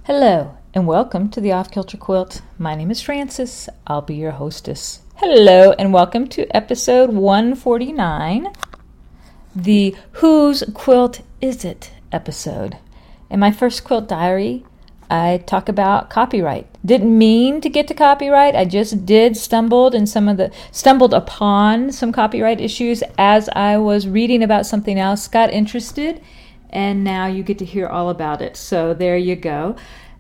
Hello, and welcome to the Off Kilter Quilt. My name is Frances. I'll be your hostess. Hello, and welcome to episode 149, the Whose Quilt Is It episode. In my first quilt diary, I talk about copyright. Didn't mean to get to copyright. I just stumbled upon some copyright issues as I was reading about something else, got interested, and now you get to hear all about it. So there you go.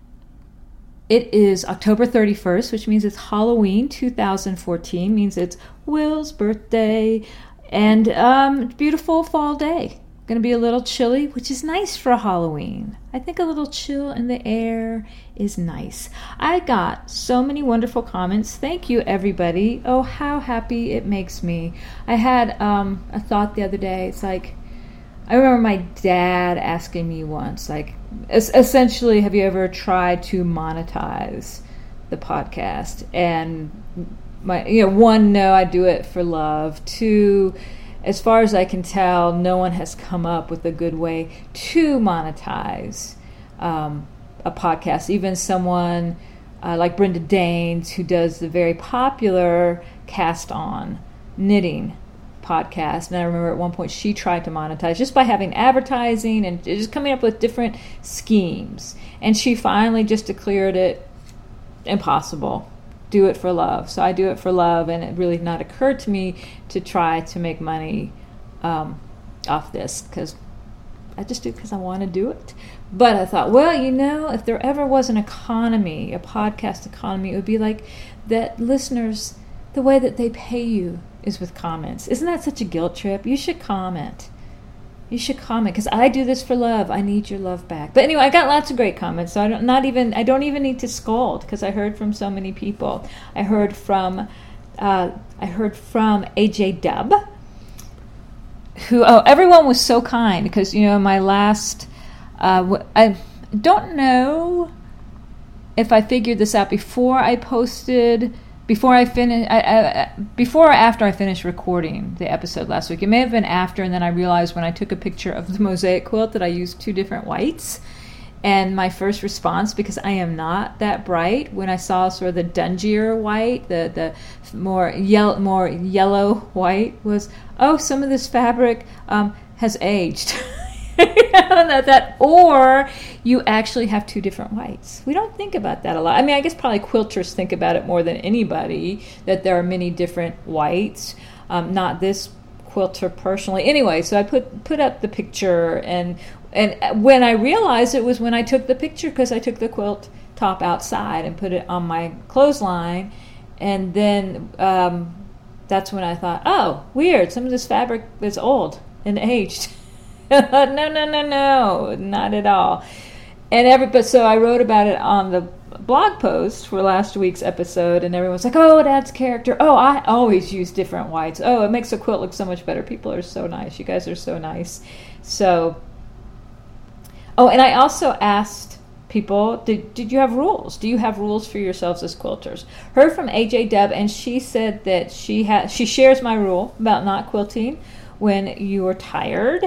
It is October 31st, which means it's Halloween 2014, means it's Will's birthday, and beautiful fall day. Going to be a little chilly, which is nice for Halloween. I think a little chill in the air is nice. I got so many wonderful comments. Thank you, everybody. Oh, how happy it makes me. I had a thought the other day. It's like, I remember my dad asking me once, like, essentially, have you ever tried to monetize the podcast? And one, no, I do it for love. Two, as far as I can tell, no one has come up with a good way to monetize a podcast. Even someone like Brenda Danes, who does the very popular Cast On knitting podcast. And I remember at one point she tried to monetize just by having advertising and just coming up with different schemes. And she finally just declared it impossible. Do it for love. So I do it for love, and it really not occurred to me to try to make money off this, because I just do it because I want to do it. But I thought, well, if there ever was an economy, a podcast economy, it would be like that listeners, the way that they pay you is with comments. Isn't that such a guilt trip? You should comment. You should comment, because I do this for love. I need your love back. But anyway, I got lots of great comments, so I don't even need to scold, because I heard from so many people. I heard from AJ Dub, who everyone was so kind, because my last I don't know if I figured this out before I posted. Before or after I finished recording the episode last week. It may have been after, and then I realized when I took a picture of the mosaic quilt that I used two different whites. And my first response, because I am not that bright, when I saw sort of the dungier white, the more yellow white, was, oh, some of this fabric has aged. Or you actually have two different whites. We don't think about that a lot. I mean, I guess probably quilters think about it more than anybody, that there are many different whites. Not this quilter personally. Anyway, so I put up the picture, and when I realized it was when I took the picture, because I took the quilt top outside and put it on my clothesline, and then that's when I thought, oh, weird, some of this fabric is old and aged. No, not at all. And so I wrote about it on the blog post for last week's episode, and everyone's like, oh, it adds character. Oh, I always use different whites. Oh, it makes a quilt look so much better. People are so nice. You guys are so nice. So, and I also asked people, did you have rules? Do you have rules for yourselves as quilters? Heard from AJ Deb, and she said that she shares my rule about not quilting when you are tired.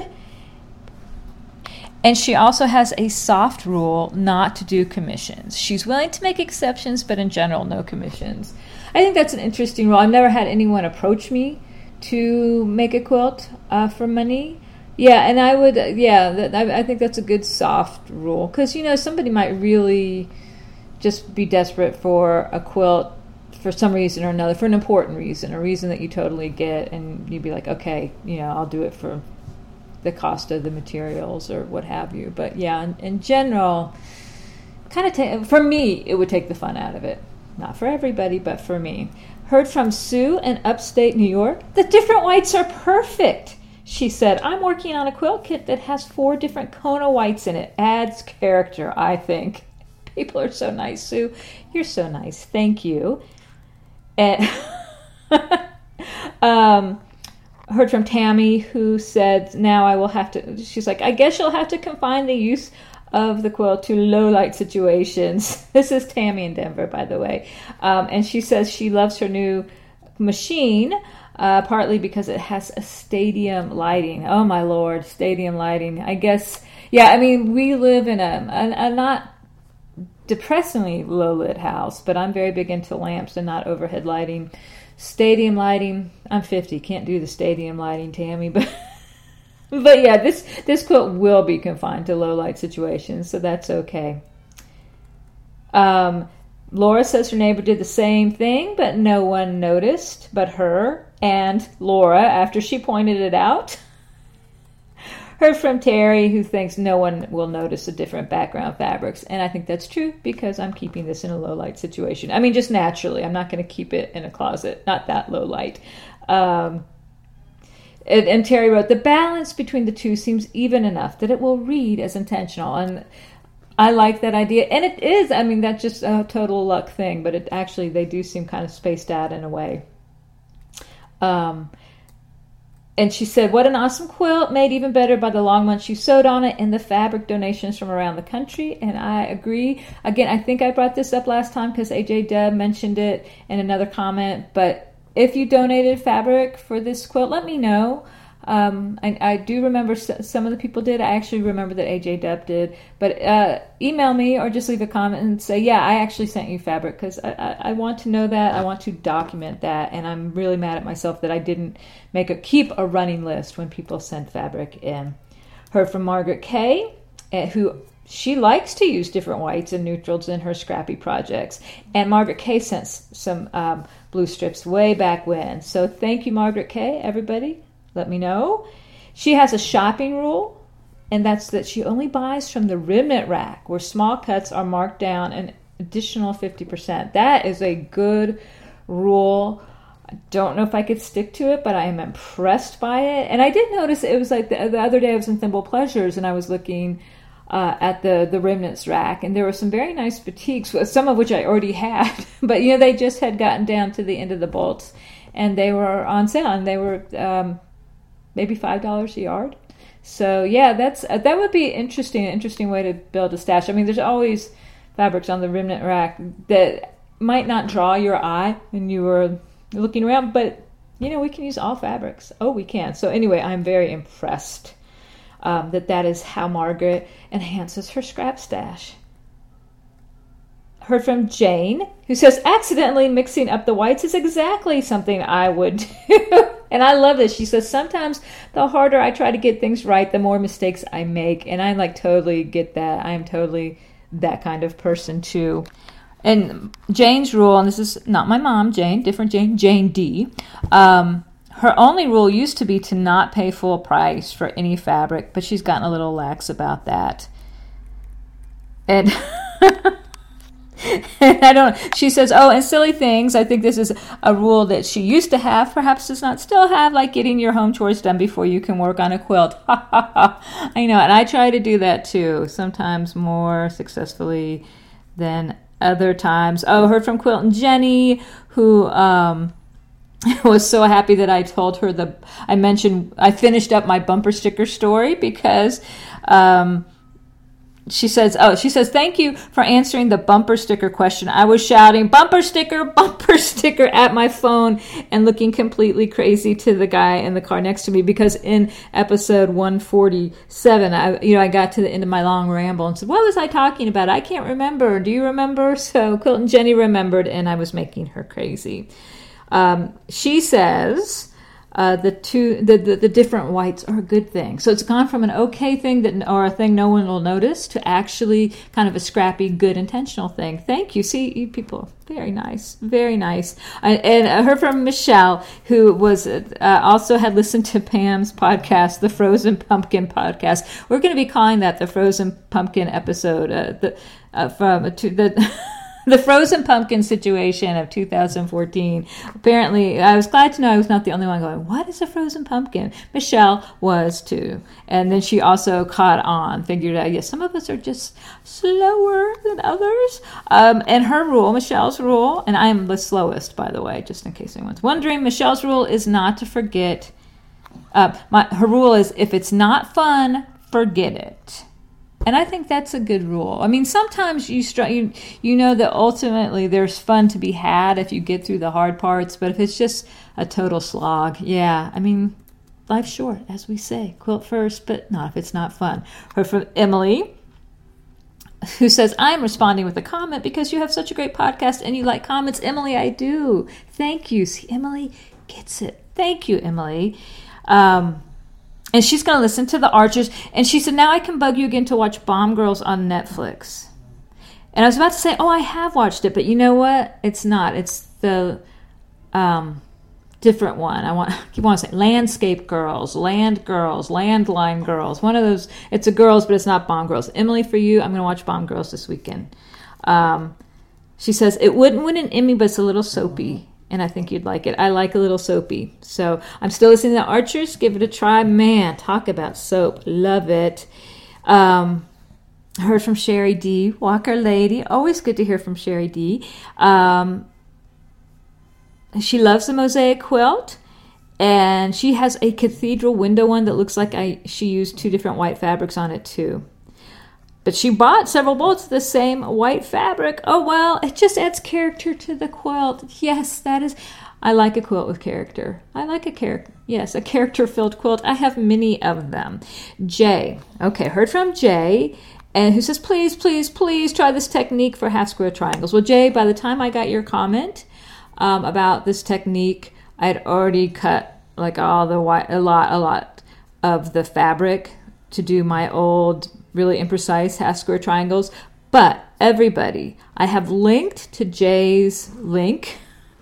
And she also has a soft rule not to do commissions. She's willing to make exceptions, but in general, no commissions. I think that's an interesting rule. I've never had anyone approach me to make a quilt for money. Yeah, and I would, I think that's a good soft rule. Because, somebody might really just be desperate for a quilt for some reason or another, for an important reason, a reason that you totally get, and you'd be like, okay, I'll do it for the cost of the materials or what have you. But yeah, in general, for me, it would take the fun out of it. Not for everybody, but for me. Heard from Sue in upstate New York. The different whites are perfect. She said, I'm working on a quilt kit that has 4 different Kona whites in it. Adds character, I think. People are so nice, Sue. You're so nice. Thank you. And heard from Tammy, who said, now I will have to, she's like, I guess you'll have to confine the use of the quilt to low light situations. This is Tammy in Denver, by the way. And she says she loves her new machine, partly because it has a stadium lighting. Oh my Lord, stadium lighting. I guess, yeah, I mean, we live in a not depressingly low-lit house, but I'm very big into lamps and not overhead lighting. Stadium lighting, I'm 50, can't do the stadium lighting, Tammy, but yeah, this quilt will be confined to low-light situations, so that's okay. Laura says her neighbor did the same thing, but no one noticed but her and Laura after she pointed it out. Heard from Terry, who thinks no one will notice the different background fabrics. And I think that's true because I'm keeping this in a low light situation. I mean, just naturally. I'm not going to keep it in a closet. Not that low light. And Terry wrote, the balance between the two seems even enough that it will read as intentional. And I like that idea. And it is. I mean, that's just a total luck thing. But it actually, they do seem kind of spaced out in a way. And she said, what an awesome quilt, made even better by the long months you sewed on it and the fabric donations from around the country. And I agree. Again, I think I brought this up last time because AJ Deb mentioned it in another comment. But if you donated fabric for this quilt, let me know. I do remember some of the people did. I actually remember that AJ Deb did. But email me or just leave a comment and say, yeah, I actually sent you fabric because I want to know that. I want to document that. And I'm really mad at myself that I didn't keep a running list when people sent fabric in. Heard from Margaret Kay, who she likes to use different whites and neutrals in her scrappy projects. And Margaret Kay sent some blue strips way back when. So thank you, Margaret Kay, everybody. Let me know. She has a shopping rule, and that's that she only buys from the remnant rack where small cuts are marked down an additional 50%. That is a good rule. I don't know if I could stick to it, but I am impressed by it. And I did notice it was like the other day I was in Thimble Pleasures, and I was looking at the remnants rack, and there were some very nice batiks, some of which I already had, but they just had gotten down to the end of the bolts, and they were on sale, and they were maybe $5 a yard. So yeah, that would be an interesting way to build a stash. I mean, there's always fabrics on the remnant rack that might not draw your eye when you were looking around, but we can use all fabrics. Oh, we can. So anyway, I'm very impressed that is how Margaret enhances her scrap stash. Heard from Jane, who says, accidentally mixing up the whites is exactly something I would do. And I love this. She says, sometimes the harder I try to get things right, the more mistakes I make. And I totally get that. I am totally that kind of person too. And Jane's rule, and this is not my mom, Jane, different Jane, Jane D. Her only rule used to be to not pay full price for any fabric, but she's gotten a little lax about that. And she says, and silly things. I think this is a rule that she used to have, perhaps does not still have, like getting your home chores done before you can work on a quilt. I know, and I try to do that too, sometimes more successfully than other times. Heard from Quilt and Jenny, who was so happy that I told her I finished up my bumper sticker story because She says, thank you for answering the bumper sticker question. I was shouting, bumper sticker, at my phone and looking completely crazy to the guy in the car next to me because in episode 147, I got to the end of my long ramble and said, what was I talking about? I can't remember. Do you remember? So Quilt and Jenny remembered, and I was making her crazy. She says, the different whites are a good thing. So it's gone from an okay thing or a thing no one will notice to actually kind of a scrappy, good, intentional thing. Thank you. See, you people, very nice, very nice. And I heard from Michelle, who was also had listened to Pam's podcast, the Frozen Pumpkin podcast. We're going to be calling that the Frozen Pumpkin episode. The Frozen Pumpkin situation of 2014. Apparently, I was glad to know I was not the only one going, what is a frozen pumpkin? Michelle was too. And then she also caught on, figured out, yes, some of us are just slower than others. And her rule, Michelle's rule, and I am the slowest, by the way, just in case anyone's wondering, Michelle's rule is not to forget. Her rule is, if it's not fun, forget it. And I think that's a good rule. I mean, sometimes you know that ultimately there's fun to be had if you get through the hard parts. But if it's just a total slog, yeah, I mean, life's short, as we say. Quilt first, but not if it's not fun. Heard from Emily, who says, I'm responding with a comment because you have such a great podcast and you like comments. Emily, I do. Thank you. See, Emily gets it. Thank you, Emily. And she's going to listen to The Archers. And she said, now I can bug you again to watch Bomb Girls on Netflix. And I was about to say, I have watched it. But you know what? It's not. It's the different one. I keep wanting to say Landscape Girls, Land Girls, Landline Girls. One of those. It's a girls, but it's not Bomb Girls. Emily, for you, I'm going to watch Bomb Girls this weekend. She says, it wouldn't win an Emmy, but it's a little soapy. And I think you'd like it. I like a little soapy. So I'm still listening to Archers. Give it a try. Man, talk about soap. Love it. Heard from Sherry D. Walker Lady. Always good to hear from Sherry D. She loves the mosaic quilt, and she has a cathedral window one that looks like she used 2 different white fabrics on it too. But she bought several bolts of the same white fabric. Oh, well, it just adds character to the quilt. Yes, that is... I like a quilt with character. I like a character. Yes, a character-filled quilt. I have many of them. Jay. Okay, heard from Jay, and who says, please, please, please try this technique for half square triangles. Well, Jay, by the time I got your comment about this technique, I had already cut like all the a lot of the fabric to do my old really imprecise half square triangles. But everybody, I have linked to Jay's link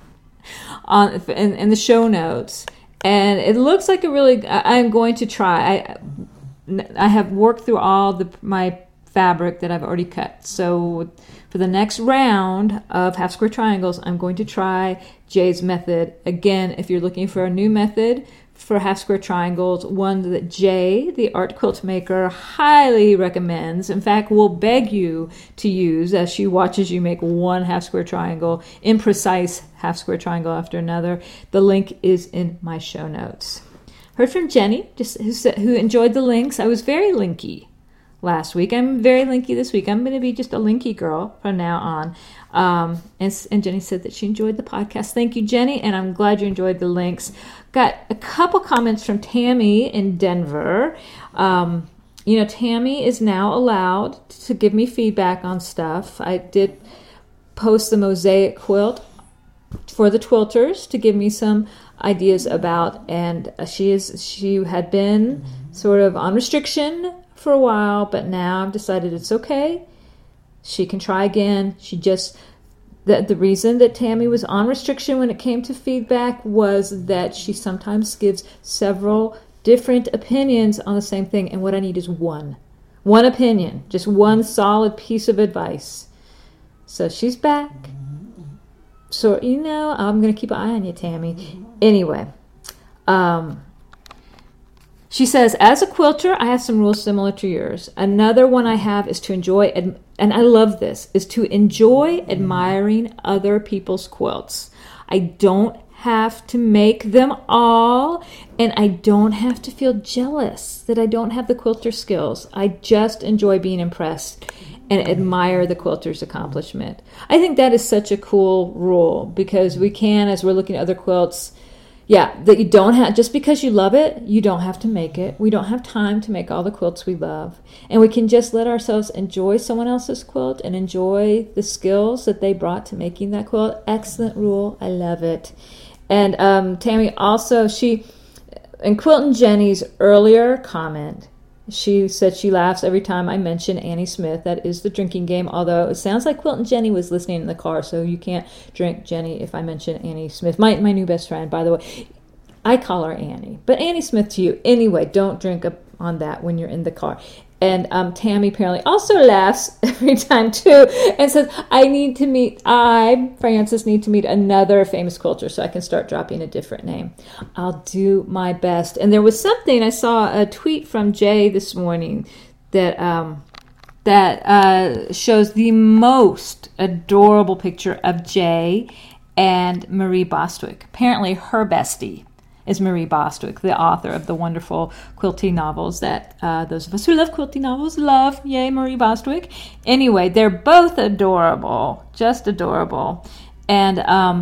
in the show notes, and it looks like a really. I'm going to try. I have worked through all my fabric that I've already cut. So for the next round of half square triangles, I'm going to try Jay's method. Again, if you're looking for a new method for half square triangles, one that Jay, the art quilt maker, highly recommends, in fact, will beg you to use as she watches you make one half square triangle, imprecise half square triangle after another. The link is in my show notes. Heard from Jenny, who enjoyed the links. I was very linky last week. I'm very linky this week. I'm going to be just a linky girl from now on. And Jenny said that she enjoyed the podcast. Thank you, Jenny, and I'm glad you enjoyed the links. Got a couple comments from Tammy in Denver. Tammy is now allowed to give me feedback on stuff. I did post the mosaic quilt for the Twilters to give me some ideas about, and she had been sort of on restriction for a while, but now I've decided it's okay. She can try again. The reason that Tammy was on restriction when it came to feedback was that she sometimes gives several different opinions on the same thing, and what I need is one opinion, just one solid piece of advice. So she's back. So, I'm going to keep an eye on you, Tammy. Anyway, she says, as a quilter, I have some rules similar to yours. Another one I have is to enjoy, and I love this, is to enjoy admiring other people's quilts. I don't have to make them all, and I don't have to feel jealous that I don't have the quilter skills. I just enjoy being impressed and admire the quilter's accomplishment. I think that is such a cool rule, because we can, as we're looking at other quilts, that you don't have, just because you love it, you don't have to make it. We don't have time to make all the quilts we love. And we can just let ourselves enjoy someone else's quilt and enjoy the skills that they brought to making that quilt. Excellent rule. I love it. And Tammy also, in Quiltin' Jenny's earlier comment, she said she laughs every time I mention Annie Smith. That is the drinking game, although it sounds like Quiltin' Jenny was listening in the car, so you can't drink, Jenny, if I mention Annie Smith. My new best friend, by the way. I call her Annie, but Annie Smith to you. Anyway, don't drink up on that when you're in the car. And Tammy apparently also laughs every time, too, and says, Frances, need to meet another famous quilter so I can start dropping a different name. I'll do my best. And there was something, I saw a tweet from Jay this morning that shows the most adorable picture of Jay and Marie Bostwick. Apparently her bestie is Marie Bostwick, the author of the wonderful quilting novels that those of us who love quilting novels love. Yay, Marie Bostwick. Anyway, they're both adorable, just adorable. And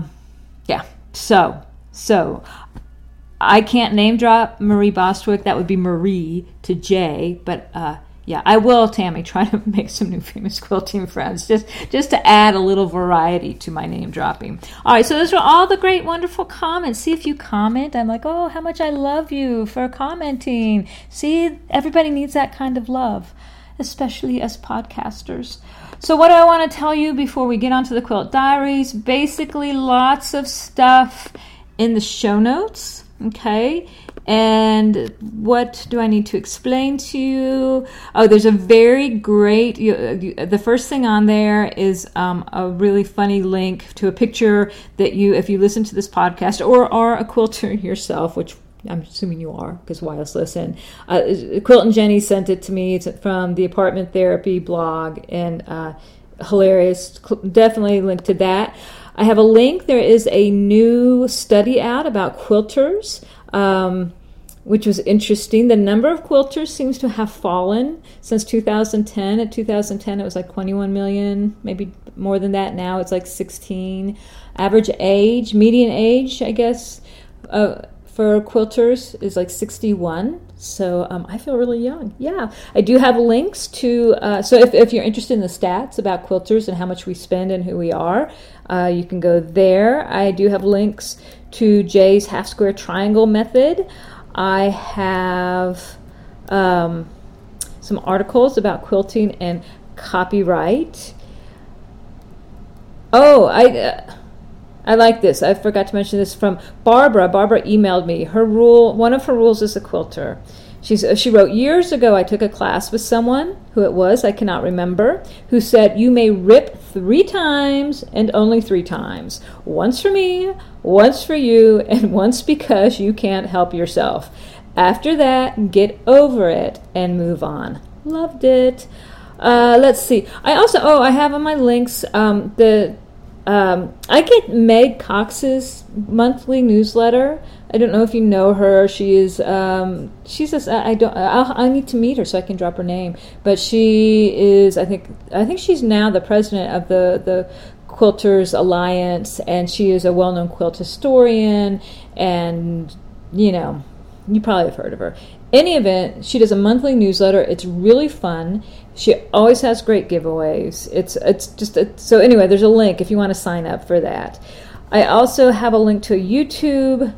so I can't name drop Marie Bostwick. That would be Marie to Jay, but Yeah, I will, Tammy, try to make some new famous quilting friends, just to add a little variety to my name dropping. All right, so those are all the great, wonderful comments. See if you comment. I'm like, oh, how much I love you for commenting. See, everybody needs that kind of love, especially as podcasters. So what do I want to tell you before we get onto the Quilt Diaries? Basically, lots of stuff in the show notes, okay? And what do I need to explain to you? Oh, there's a very great, the first thing on there is a really funny link to a picture that you, if you listen to this podcast or are a quilter yourself, which I'm assuming you are, because why else listen? Quilt and Jenny sent it to me. It's from the Apartment Therapy blog, and hilarious. Definitely link to that. I have a link. There is a new study out about quilters, which was interesting. The number of quilters seems to have fallen since 2010. At 2010, it was like 21 million, maybe more than that. Now it's like 16. Average age, median age, I guess, for quilters is like 61. So I feel really young. Yeah, I do have links to, so if you're interested in the stats about quilters and how much we spend and who we are, you can go there. I do have links to Jay's half square triangle method. I have some articles about quilting and copyright. Oh, I like this. I forgot to mention this from Barbara. Barbara emailed me. One of her rules as a quilter. She wrote, years ago I took a class with someone, who it was, I cannot remember, who said, you may rip 3 times and only 3 times. Once for me, once for you, and once because you can't help yourself. After that, get over it and move on. Loved it. Let's see. I have on my links, I get Meg Cox's monthly newsletter. I don't know if you know her. She is I need to meet her so I can drop her name. But she is I think she's now the president of the Quilters Alliance, and she is a well-known quilt historian, and you probably have heard of her. Any event, she does a monthly newsletter. It's really fun. She always has great giveaways. So anyway, there's a link if you want to sign up for that. I also have a link to a YouTube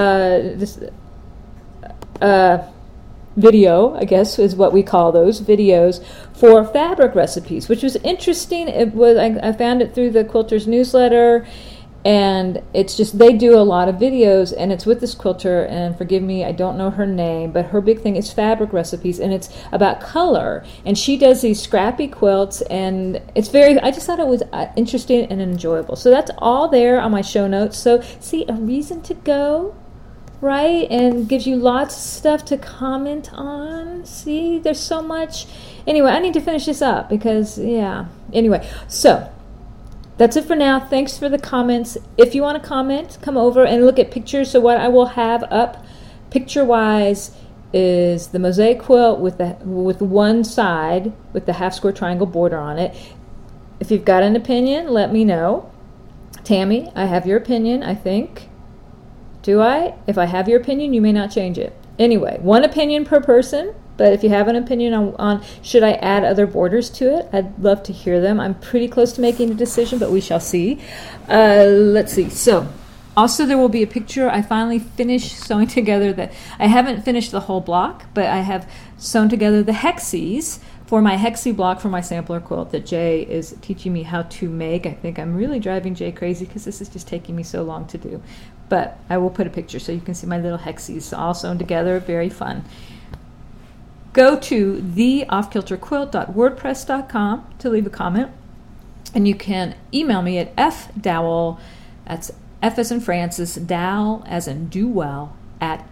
video, I guess is what we call those videos, for fabric recipes, which was interesting. I found it through the Quilters newsletter. And it's just, they do a lot of videos, and it's with this quilter, and forgive me, I don't know her name, but her big thing is fabric recipes, and it's about color. And she does these scrappy quilts, and I just thought it was interesting and enjoyable. So that's all there on my show notes. So see, a reason to go, right? And gives you lots of stuff to comment on. See, there's so much. Anyway, I need to finish this up because, yeah. Anyway, so that's it for now. Thanks for the comments. If you want to comment, come over and look at pictures. So what I will have up picture-wise is the mosaic quilt with one side with the half square triangle border on it. If you've got an opinion, let me know. Tammy, I have your opinion, I think. Do I? If I have your opinion, you may not change it. Anyway, one opinion per person. But if you have an opinion on should I add other borders to it, I'd love to hear them. I'm pretty close to making a decision, but we shall see. Let's see. So, also there will be a picture. I finally finished sewing together I haven't finished the whole block, but I have sewn together the hexes for my hexie block for my sampler quilt that Jay is teaching me how to make. I think I'm really driving Jay crazy because this is just taking me so long to do. But I will put a picture so you can see my little hexes all sewn together. Very fun. Go to theoffkilterquilt.wordpress.com to leave a comment, and you can email me at fdowell, that's F as in Francis, Dowell as in do well, at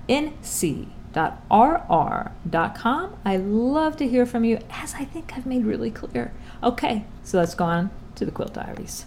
nc.rr.com. I love to hear from you, as I think I've made really clear. Okay, so let's go on to the Quilt Diaries.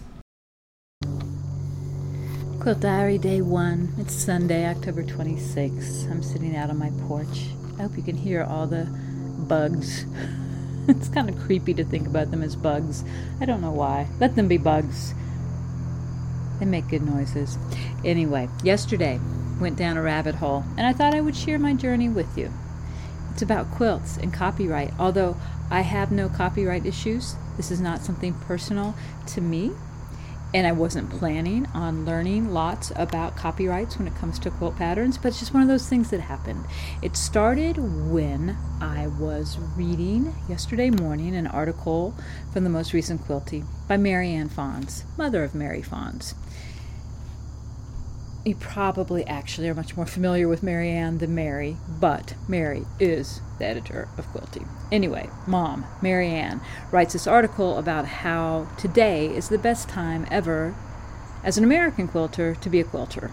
Quilt Diary Day 1. It's Sunday, October 26th. I'm sitting out on my porch. I hope you can hear all the bugs. It's kind of creepy to think about them as bugs. I don't know why. Let them be bugs. They make good noises. Anyway, yesterday went down a rabbit hole, and I thought I would share my journey with you. It's about quilts and copyright. Although I have no copyright issues, this is not something personal to me. And I wasn't planning on learning lots about copyrights when it comes to quilt patterns, but it's just one of those things that happened. It started when I was reading yesterday morning an article from the most recent Quilty by Mary Ann Fonds, mother of Mary Fonds. You probably actually are much more familiar with Mary Ann than Mary, but Mary is the editor of Quilty. Anyway, Mom, Mary Ann, writes this article about how today is the best time ever as an American quilter to be a quilter.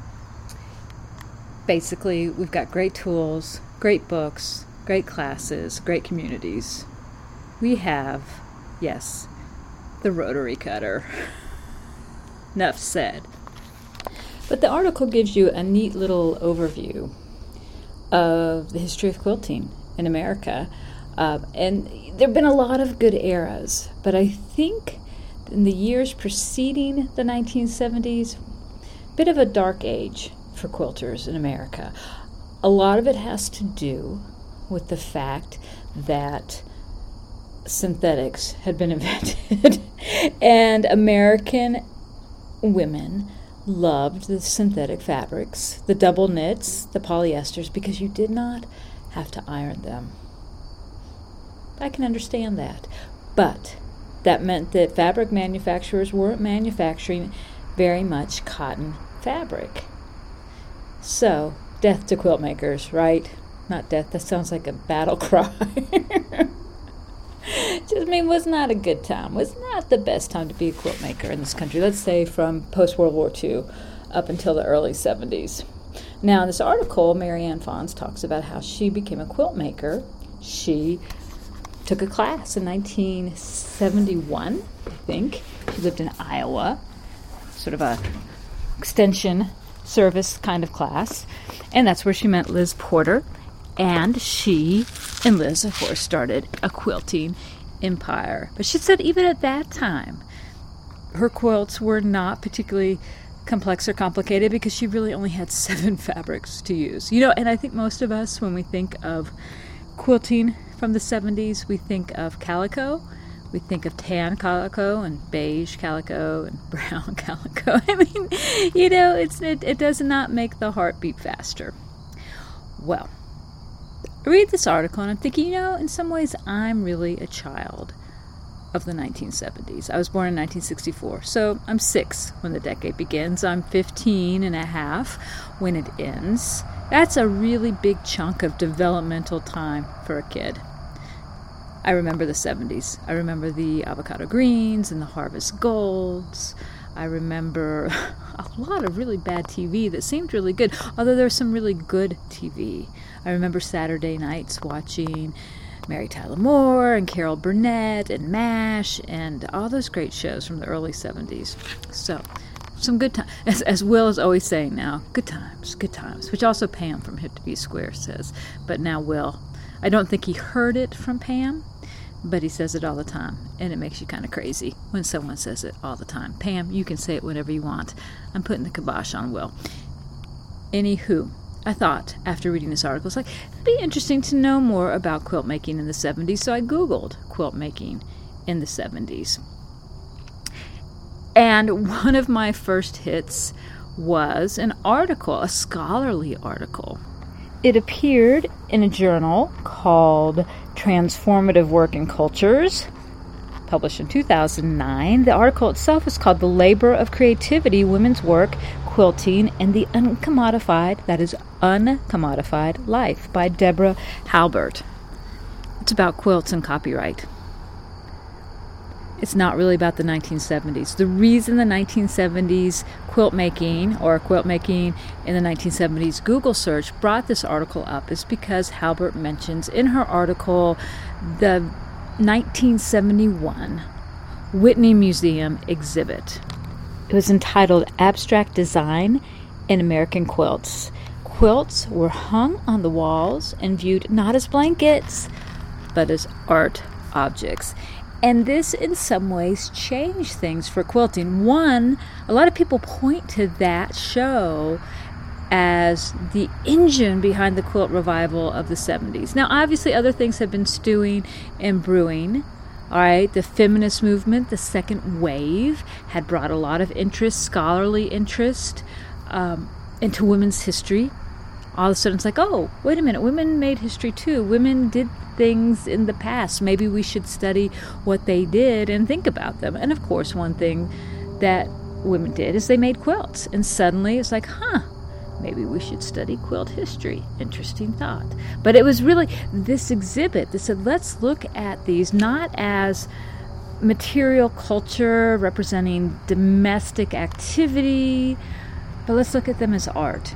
Basically, we've got great tools, great books, great classes, great communities. We have, yes, the rotary cutter. Enough said. But the article gives you a neat little overview of the history of quilting in America. And there have been a lot of good eras, but I think in the years preceding the 1970s, a bit of a dark age for quilters in America. A lot of it has to do with the fact that synthetics had been invented and American women loved the synthetic fabrics, the double knits, the polyesters, because you did not have to iron them. I can understand that. But that meant that fabric manufacturers weren't manufacturing very much cotton fabric. So, death to quilt makers, right? Not death, that sounds like a battle cry. Was not a good time. Was not the best time to be a quilt maker in this country. Let's say from post-World War II up until the early 70s. Now, in this article, Mary Ann Fonds talks about how she became a quilt maker. She took a class in 1971, I think. She lived in Iowa, sort of a extension service kind of class. And that's where she met Liz Porter. And she and Liz, of course, started a quilting empire. But she said even at that time, her quilts were not particularly complex or complicated because she really only had 7 fabrics to use. And I think most of us, when we think of quilting from the 70s, we think of calico. We think of tan calico and beige calico and brown calico. I mean, it does not make the heart beat faster. Well, I read this article and I'm thinking, in some ways I'm really a child of the 1970s. I was born in 1964, so I'm 6 when the decade begins. I'm 15 and a half when it ends. That's a really big chunk of developmental time for a kid. I remember the 70s. I remember the avocado greens and the harvest golds. I remember a lot of really bad TV that seemed really good, although there was some really good TV. I remember Saturday nights watching Mary Tyler Moore and Carol Burnett and MASH and all those great shows from the early 70s. So, some good times. As Will is always saying now, good times, which also Pam from Hip to Be Square says. But now Will, I don't think he heard it from Pam, but he says it all the time, and it makes you kind of crazy when someone says it all the time. Pam, you can say it whenever you want. I'm putting the kibosh on Will. Anywho, I thought, after reading this article, it's like, it'd be interesting to know more about quilt making in the 70s, so I Googled quilt making in the 70s. And one of my first hits was an article, a scholarly article. It appeared in a journal called Transformative Work in Cultures, published in 2009. The article itself is called The Labor of Creativity, Women's Work, Quilting, and the Uncommodified, that is Uncommodified Life, by Deborah Halbert. It's about quilts and copyright. It's not really about the 1970s. The reason the 1970s quilt making in the 1970s Google search brought this article up is because Halbert mentions in her article the 1971 Whitney Museum exhibit. It was entitled Abstract Design in American Quilts. Quilts were hung on the walls and viewed not as blankets, but as art objects. And this, in some ways, changed things for quilting. One, a lot of people point to that show as the engine behind the quilt revival of the 70s. Now, obviously, other things have been stewing and brewing. All right, the feminist movement, the second wave, had brought a lot of interest, scholarly interest, into women's history. All of a sudden, it's like, oh, wait a minute, women made history too. Women did things in the past. Maybe we should study what they did and think about them. And of course, one thing that women did is they made quilts. And suddenly, it's like, maybe we should study quilt history. Interesting thought. But it was really this exhibit that said, let's look at these not as material culture representing domestic activity, but let's look at them as art.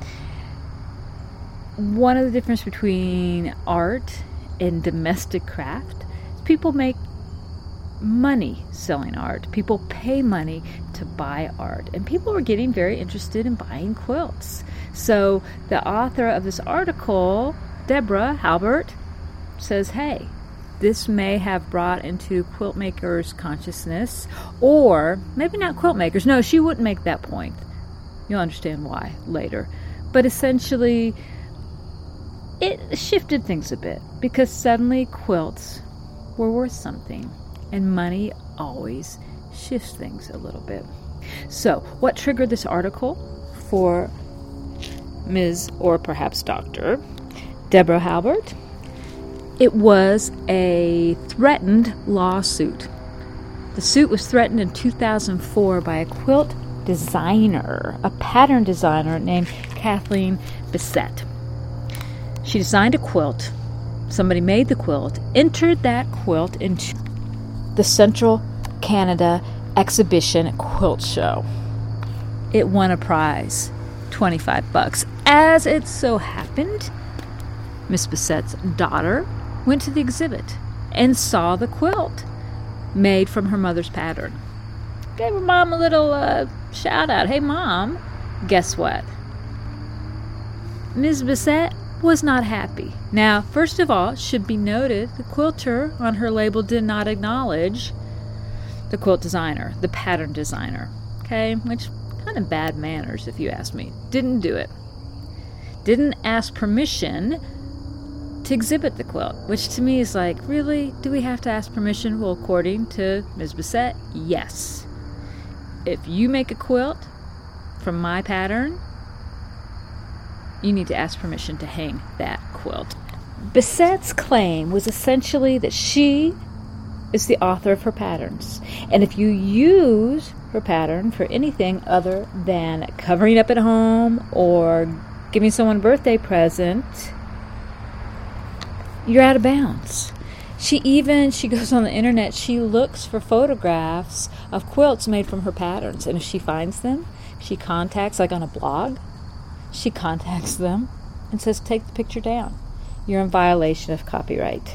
One of the differences between art and domestic craft is people make money selling art. People pay money to buy art. And people were getting very interested in buying quilts. So the author of this article, Deborah Halbert, says, hey, this may have brought into quilt makers' consciousness, or maybe not quilt makers. No, she wouldn't make that point. You'll understand why later. But essentially, it shifted things a bit because suddenly quilts were worth something, and money always shifts things a little bit. So, what triggered this article for Ms. or perhaps Dr. Deborah Halbert? It was a threatened lawsuit. The suit was threatened in 2004 by a quilt designer, a pattern designer named Kathleen Bissett. She designed a quilt. Somebody made the quilt, entered that quilt into the Central Canada Exhibition Quilt Show. It won a prize, $25. As it so happened, Miss Bissett's daughter went to the exhibit and saw the quilt made from her mother's pattern. Gave her mom a little shout out. Hey, Mom, guess what? Ms. Bissett was not happy. Now, first of all, should be noted, the quilter on her label did not acknowledge the quilt designer, the pattern designer, okay? Which, kind of bad manners, if you ask me. Didn't do it. Didn't ask permission to exhibit the quilt, which to me is like, really? Do we have to ask permission? Well, according to Ms. Bissett, yes. If you make a quilt from my pattern, you need to ask permission to hang that quilt. Bissett's claim was essentially that she is the author of her patterns. And if you use her pattern for anything other than covering up at home or giving someone a birthday present, you're out of bounds. She goes on the internet, she looks for photographs of quilts made from her patterns. And if she finds them, she contacts, like on a blog, she contacts them and says, take the picture down. You're in violation of copyright.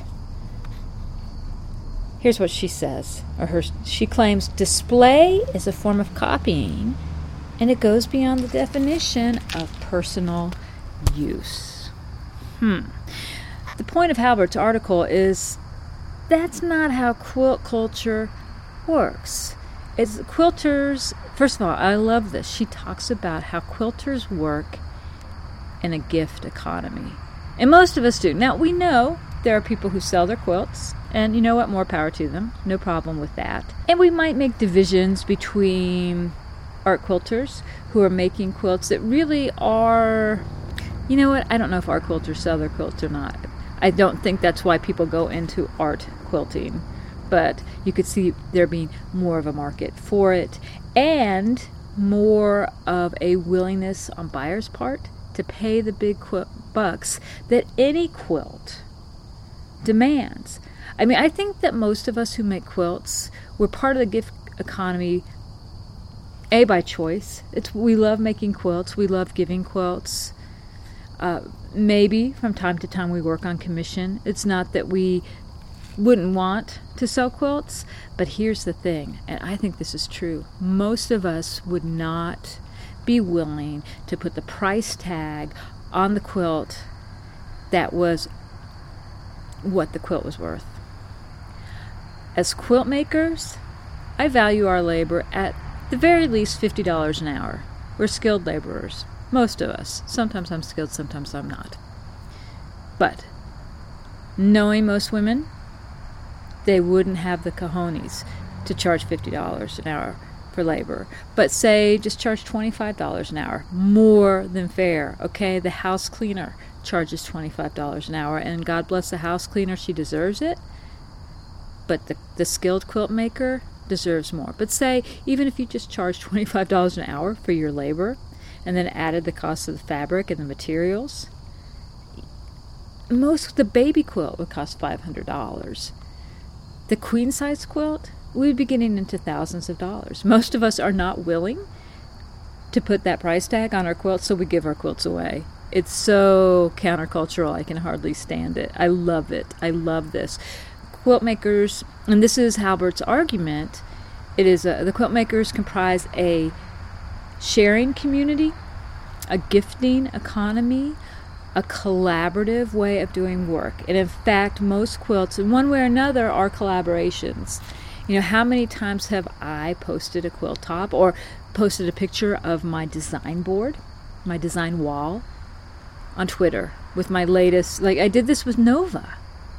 Here's what she says. She claims display is a form of copying, and it goes beyond the definition of personal use. The point of Halbert's article is that's not how quilt culture works. It's quilters, first of all, I love this. She talks about how quilters work in a gift economy. And most of us do. Now, we know there are people who sell their quilts, and you know what? More power to them. No problem with that. And we might make divisions between art quilters who are making quilts that really are, you know what? I don't know if art quilters sell their quilts or not. I don't think that's why people go into art quilting. But you could see there being more of a market for it and more of a willingness on buyers' part to pay the big bucks that any quilt demands. I mean, I think that most of us who make quilts, we're part of the gift economy, A, by choice. We love making quilts. We love giving quilts. Maybe from time to time we work on commission. It's not that we wouldn't want to sell quilts, but here's the thing, and I think this is true. Most of us would not be willing to put the price tag on the quilt that was what the quilt was worth. As quilt makers, I value our labor at the very least $50 an hour. We're skilled laborers. Most of us. Sometimes I'm skilled, sometimes I'm not. But knowing most women, they wouldn't have the cojones to charge $50 an hour for labor. But say just charge $25 an hour. More than fair. Okay, the house cleaner charges $25 an hour, and God bless the house cleaner, she deserves it. But the skilled quilt maker deserves more. But say, even if you just charge $25 an hour for your labor, and then added the cost of the fabric and the materials, the baby quilt would cost $500. The queen size quilt, we'd be getting into thousands of dollars. Most of us are not willing to put that price tag on our quilts, so we give our quilts away. It's so countercultural, I can hardly stand it. I love it. I love this. Quilt makers, and this is Halbert's argument, the quilt makers comprise a sharing community, a gifting economy, a collaborative way of doing work. And in fact, most quilts, in one way or another, are collaborations. You know, how many times have I posted a quilt top or posted a picture of my design board, my design wall on Twitter with my latest, like I did this with Nova.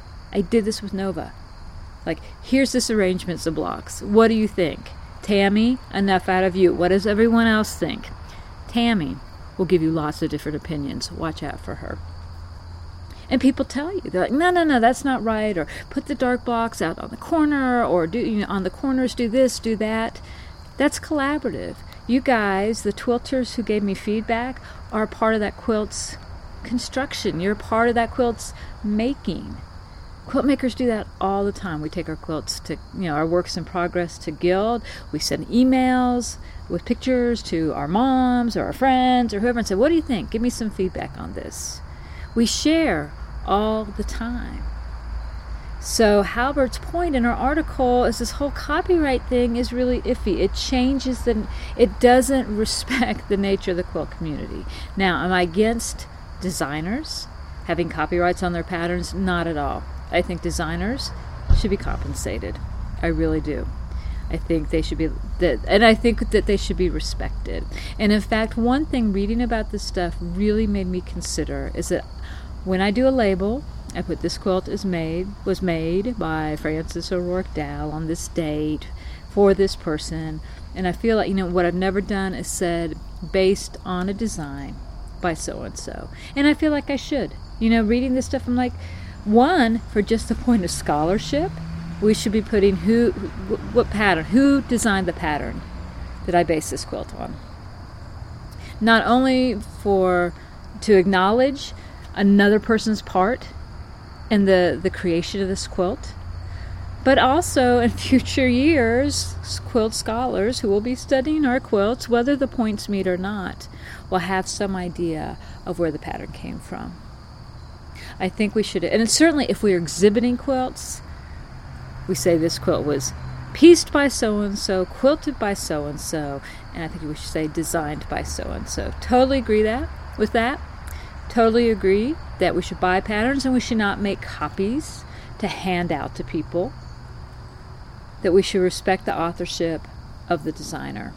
Like, here's this arrangements of blocks. What do you think? Tammy, enough out of you. What does everyone else think? Tammy will give you lots of different opinions. Watch out for her. And people tell you, they're like, no, that's not right, or put the dark blocks out on the corner, or on the corners do this, do that. That's collaborative. You guys, the twilters who gave me feedback, are part of that quilt's construction. You're part of that quilt's making. Quilt makers do that all the time. We take our quilts to, our works in progress to Guild. We send emails with pictures to our moms or our friends or whoever and say, what do you think? Give me some feedback on this. We share all the time. So Halbert's point in our article is this whole copyright thing is really iffy. It changes it doesn't respect the nature of the quilt community. Now, am I against designers having copyrights on their patterns? Not at all. I think designers should be compensated. I really do. I think they should be, and I think that they should be respected. And in fact, one thing reading about this stuff really made me consider is that when I do a label, I put this quilt was made by Frances O'Rourke Dow on this date for this person. And I feel like, what I've never done is said based on a design by so-and-so. And I feel like I should. Reading this stuff, I'm like, one, for just the point of scholarship, we should be putting what pattern, who designed the pattern that I base this quilt on. Not only to acknowledge another person's part in the creation of this quilt, but also in future years, quilt scholars who will be studying our quilts, whether the points meet or not, will have some idea of where the pattern came from. I think we should, and certainly if we're exhibiting quilts, we say this quilt was pieced by so-and-so, quilted by so-and-so, and I think we should say designed by so-and-so. Totally agree with that. Totally agree that we should buy patterns and we should not make copies to hand out to people. That we should respect the authorship of the designer.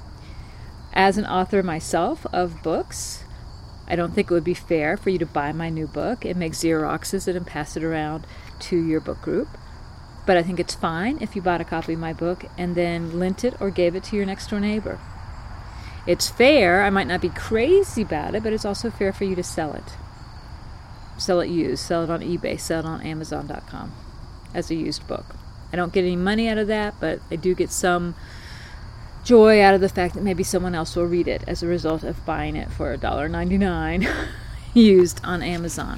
As an author myself of books, I don't think it would be fair for you to buy my new book and make Xeroxes it and pass it around to your book group. But I think it's fine if you bought a copy of my book and then lent it or gave it to your next door neighbor. It's fair, I might not be crazy about it, but it's also fair for you to sell it. Sell it used, sell it on eBay, sell it on Amazon.com as a used book. I don't get any money out of that, but I do get some joy out of the fact that maybe someone else will read it as a result of buying it for $1.99 used on Amazon.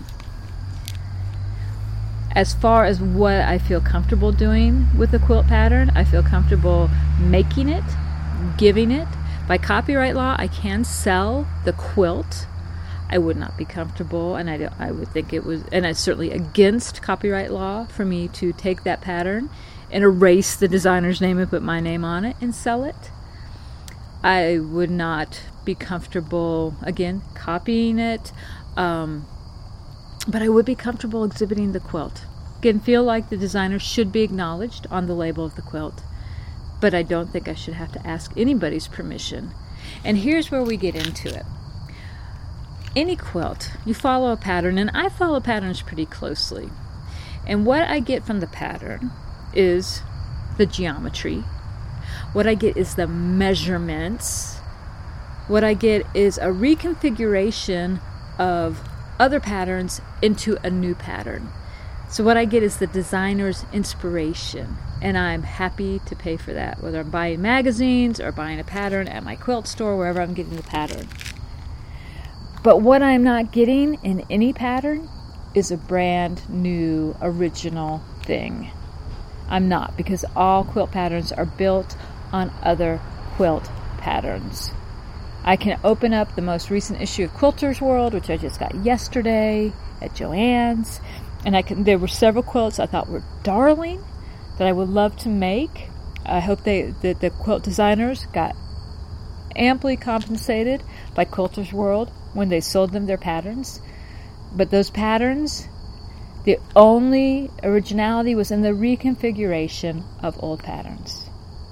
As far as what I feel comfortable doing with the quilt pattern, I feel comfortable making it, giving it. By copyright law, I can sell the quilt. I would not be comfortable, and I would think it was, and it's certainly against copyright law for me to take that pattern and erase the designer's name and put my name on it and sell it. I would not be comfortable, again, copying it, but I would be comfortable exhibiting the quilt. Again, feel like the designer should be acknowledged on the label of the quilt, but I don't think I should have to ask anybody's permission. And here's where we get into it. any quilt, you follow a pattern, and I follow patterns pretty closely. And what I get from the pattern is the geometry. What I get is the measurements. What I get is a reconfiguration of other patterns into a new pattern. So what I get is the designer's inspiration, and I'm happy to pay for that, whether I'm buying magazines or buying a pattern at my quilt store, wherever I'm getting the pattern. But what I'm not getting in any pattern is a brand new, original thing. I'm not, because all quilt patterns are built on other quilt patterns. I can open up the most recent issue of Quilter's World, which I just got yesterday at Joann's, and there were several quilts I thought were darling that I would love to make. I hope the quilt designers got amply compensated by Quilter's World when they sold them their patterns. But those patterns, the only originality was in the reconfiguration of old patterns.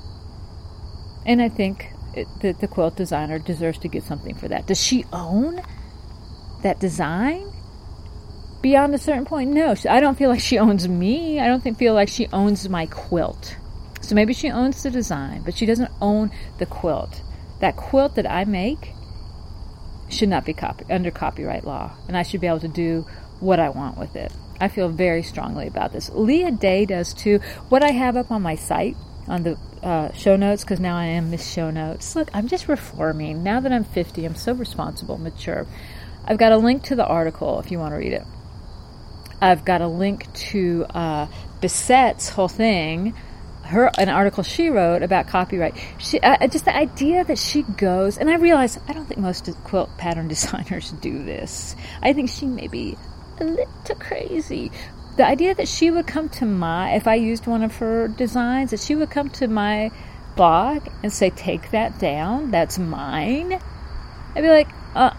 And I think that the quilt designer deserves to get something for that. Does she own that design? Beyond a certain point, no. I don't feel like she owns me. I don't feel like she owns my quilt. So maybe she owns the design, but she doesn't own the quilt. That quilt that I make should not be under copyright law, and I should be able to do what I want with it. I feel very strongly about this. Leah Day does too. What I have up on my site, on the show notes, because now I am Miss Show Notes. Look, I'm just reforming. Now that I'm 50, I'm so responsible, mature. I've got a link to the article if you want to read it. I've got a link to Bissette's whole thing, an article she wrote about copyright. Just the idea that she goes, and I realize I don't think most quilt pattern designers do this. I think she may be a little crazy. The idea that she would come to if I used one of her designs, that she would come to my blog and say, take that down, that's mine. I'd be like,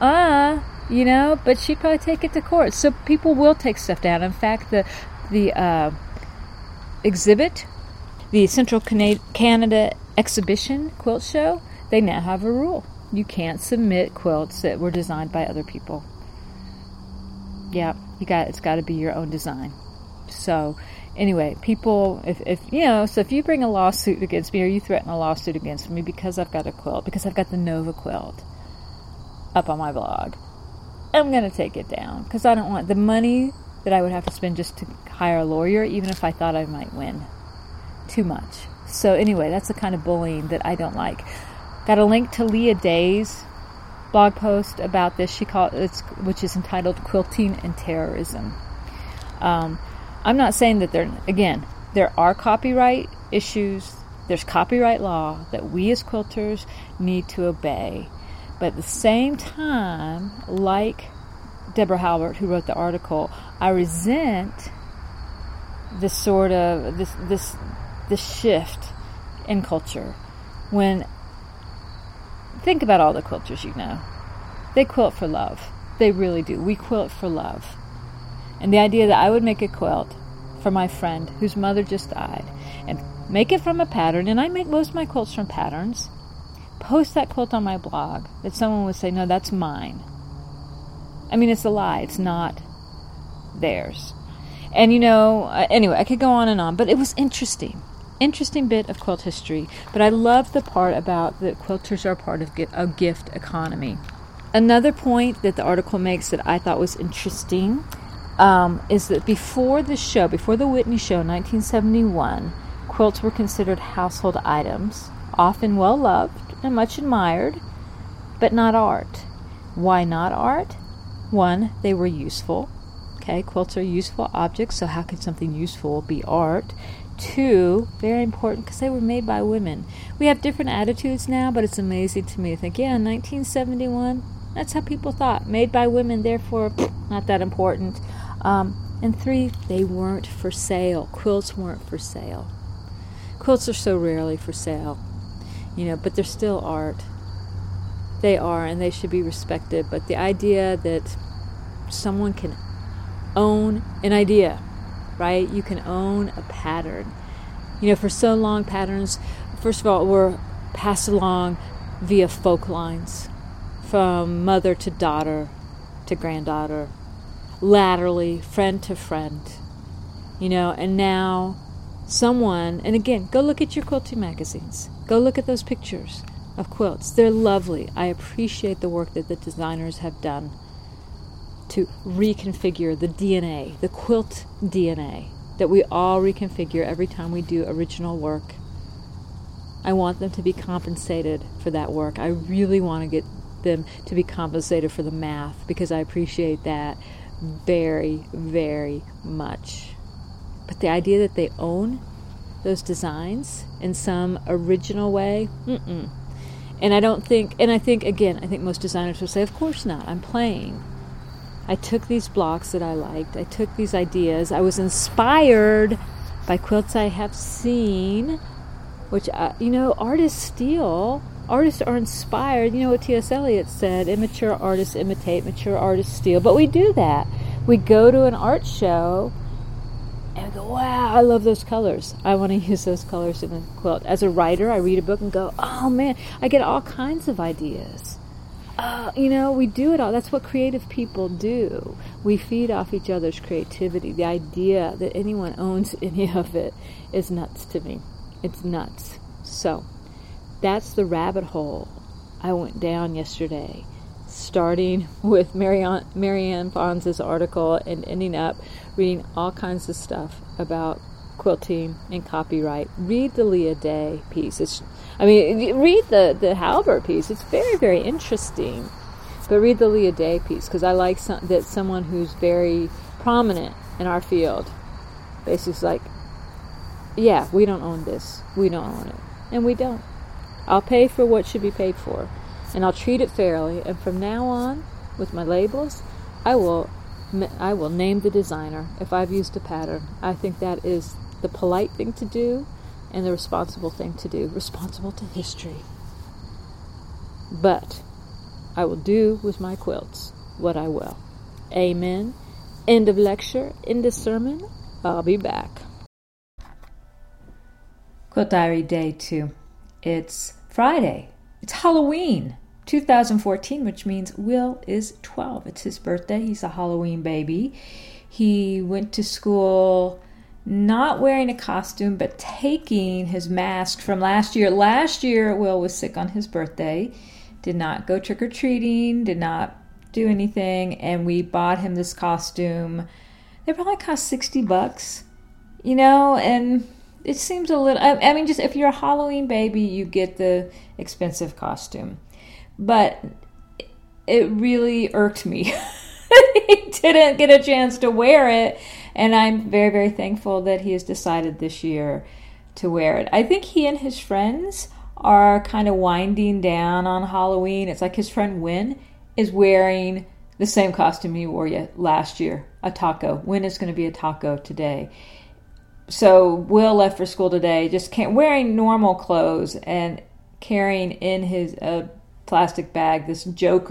but she'd probably take it to court. So people will take stuff down. In fact, the exhibit, the Central Canada Exhibition Quilt Show, they now have a rule. You can't submit quilts that were designed by other people. Yeah, it's got to be your own design. So anyway, people, if you bring a lawsuit against me, or you threaten a lawsuit against me because I've got a quilt, because I've got the Nova quilt up on my blog, I'm going to take it down, because I don't want the money that I would have to spend just to hire a lawyer, even if I thought I might win. Too much. So anyway, that's the kind of bullying that I don't like. Got a link to Leah Day's blog post about this, which is entitled Quilting and Terrorism. I'm not saying that there are copyright issues, there's copyright law that we as quilters need to obey. But at the same time, like Deborah Halbert, who wrote the article, I resent this sort of this shift in culture. Think about all the quilters you know. They quilt for love. They really do. We quilt for love. And the idea that I would make a quilt for my friend whose mother just died, and make it from a pattern, and I make most of my quilts from patterns, post that quilt on my blog, that someone would say, no, that's mine. I mean, it's a lie. It's not theirs. And anyway, I could go on and on, but it was interesting bit of quilt history. But I love the part about that quilters are part of a gift economy. Another point that the article makes that I thought was interesting is that before the Whitney show in 1971, quilts were considered household items, often well loved and much admired, but not art. Why not art? One, they were useful. Okay, quilts are useful objects, so how could something useful be art? Two, very important, because they were made by women. We have different attitudes now, but it's amazing to me to think, 1971, that's how people thought. Made by women, therefore, not that important. And three, they weren't for sale. Quilts weren't for sale. Quilts are so rarely for sale, but they're still art. They are, and they should be respected. But the idea that someone can own an idea, right? You can own a pattern. For so long, patterns, first of all, were passed along via folk lines, from mother to daughter, to granddaughter, laterally, friend to friend, and now someone, and again, go look at your quilting magazines. Go look at those pictures of quilts. They're lovely. I appreciate the work that the designers have done to reconfigure the DNA, the quilt DNA, that we all reconfigure every time we do original work. I want them to be compensated for that work. I really want to get them to be compensated for the math, because I appreciate that very, very much. But the idea that they own those designs in some original way, And I think most designers will say, of course not, I'm playing. I took these blocks that I liked, I took these ideas, I was inspired by quilts I have seen, which, artists steal. Artists are inspired. You know what T.S. Eliot said, immature artists imitate, mature artists steal. But we do that. We go to an art show and go, wow, I love those colors. I want to use those colors in a quilt. As a writer, I read a book and go, oh man, I get all kinds of ideas. We do it all. That's what creative people do. We feed off each other's creativity. The idea that anyone owns any of it is nuts to me. It's nuts. So, that's the rabbit hole I went down yesterday, starting with Marianne Fonz's article and ending up reading all kinds of stuff about quilting and copyright. Read the Leah Day piece. Read the Halbert piece. It's very, very interesting. But read the Leah Day piece, because I like that someone who's very prominent in our field basically is like, yeah, we don't own this. We don't own it. And we don't. I'll pay for what should be paid for, and I'll treat it fairly. And from now on, with my labels, I will name the designer if I've used a pattern. I think that is the polite thing to do and the responsible thing to do, responsible to history. But I will do with my quilts what I will. Amen. End of lecture. End of sermon. I'll be back. Quilt Diary Day 2. It's Friday. It's Halloween 2014, which means Will is 12. It's his birthday. He's a Halloween baby. He went to school not wearing a costume, but taking his mask from last year. Last year, Will was sick on his birthday, did not go trick-or-treating, did not do anything, and we bought him this costume. They probably cost $60, and it seems a little, just if you're a Halloween baby, you get the expensive costume. But it really irked me. He didn't get a chance to wear it, and I'm very, very thankful that he has decided this year to wear it. I think he and his friends are kind of winding down on Halloween. It's like his friend Wynn is wearing the same costume he wore last year, a taco. Wynn is going to be a taco today. So Will left for school today, just wearing normal clothes and carrying in his plastic bag this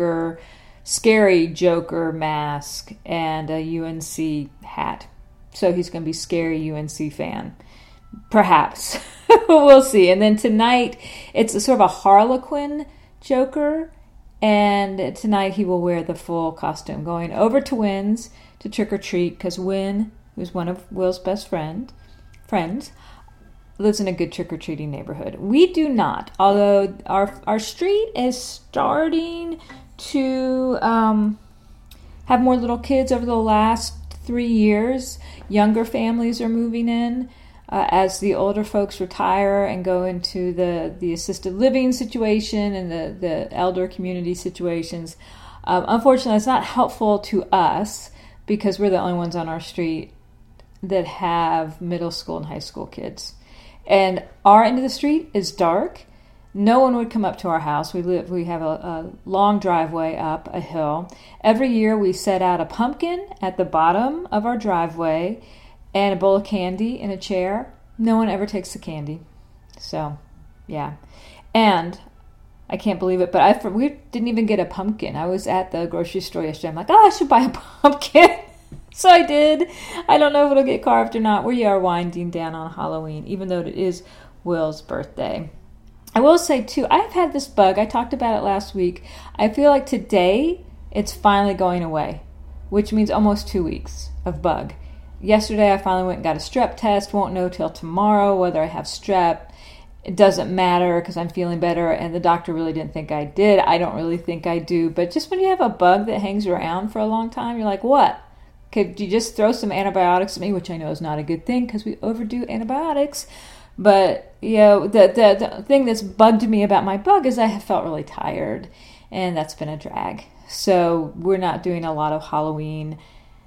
scary Joker mask and a UNC hat. So he's going to be scary UNC fan. Perhaps. We'll see. And then tonight, it's a sort of a Harlequin Joker. And tonight he will wear the full costume, going over to Wynn's to trick-or-treat, because Wynn, who's one of Will's best friends, lives in a good trick-or-treating neighborhood. We do not, although our street is starting to have more little kids over the last 3 years. Younger families are moving in as the older folks retire and go into the assisted living situation and the elder community situations. Unfortunately, it's not helpful to us because we're the only ones on our street that have middle school and high school kids. And our end of the street is dark. No one would come up to our house. We have a long driveway up a hill. Every year we set out a pumpkin at the bottom of our driveway and a bowl of candy in a chair. No one ever takes the candy. So, yeah. And I can't believe it, but we didn't even get a pumpkin. I was at the grocery store yesterday. I'm like, I should buy a pumpkin. So I did. I don't know if it'll get carved or not. We are winding down on Halloween, even though it is Will's birthday. I will say, too, I've had this bug. I talked about it last week. I feel like today it's finally going away, which means almost 2 weeks of bug. Yesterday I finally went and got a strep test. Won't know till tomorrow whether I have strep. It doesn't matter because I'm feeling better, and the doctor really didn't think I did. I don't really think I do. But just when you have a bug that hangs around for a long time, you're like, what? Could you just throw some antibiotics at me, which I know is not a good thing because we overdo antibiotics. But, the thing that's bugged me about my bug is I have felt really tired, and that's been a drag. So we're not doing a lot of Halloween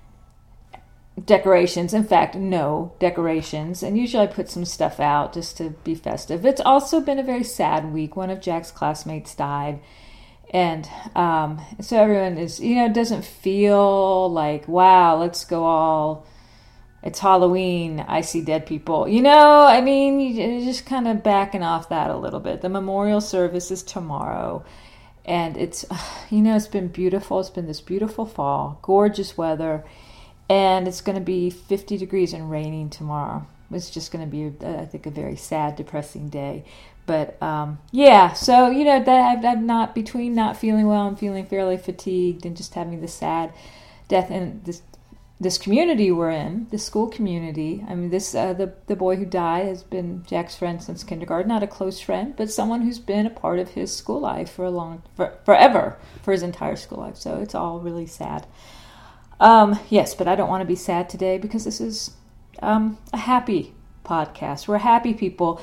decorations. In fact, no decorations. And usually I put some stuff out just to be festive. It's also been a very sad week. One of Jack's classmates died. And so everyone is, doesn't feel like, wow, let's go all, it's Halloween, I see dead people. You're just kind of backing off that a little bit. The memorial service is tomorrow. And it's, it's been beautiful. It's been this beautiful fall, gorgeous weather. And it's going to be 50 degrees and raining tomorrow. It's just going to be, I think, a very sad, depressing day. But, so, that I'm not, between not feeling well and feeling fairly fatigued and just having the sad death in this community we're in, this school community. I mean, the boy who died has been Jack's friend since kindergarten. Not a close friend, but someone who's been a part of his school life forever, for his entire school life. So it's all really sad. Yes, but I don't want to be sad today because this is a happy podcast. We're happy people.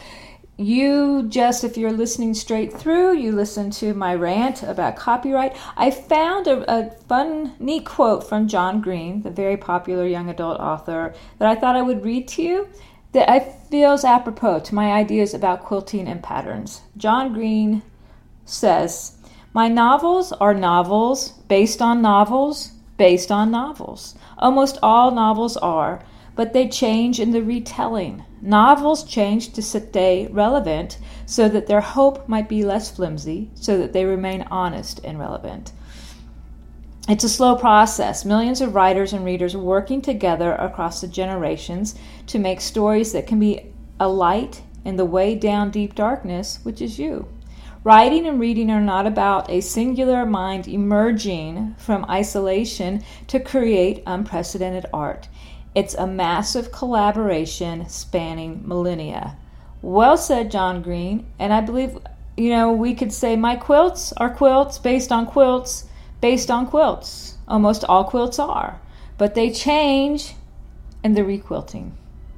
If you're listening straight through, you listen to my rant about copyright. I found a fun, neat quote from John Green, the very popular young adult author, that I thought I would read to you that I feel is apropos to my ideas about quilting and patterns. John Green says, "My novels are novels based on novels based on novels. Almost all novels are, but they change in the retelling. Novels change to stay relevant so that their hope might be less flimsy, so that they remain honest and relevant. It's a slow process. Millions of writers and readers working together across the generations to make stories that can be a light in the way down deep darkness, which is you. Writing and reading are not about a singular mind emerging from isolation to create unprecedented art. It's a massive collaboration spanning millennia." Well said, John Green. And I believe, we could say my quilts are quilts based on quilts based on quilts. Almost all quilts are. But they change in the requilting.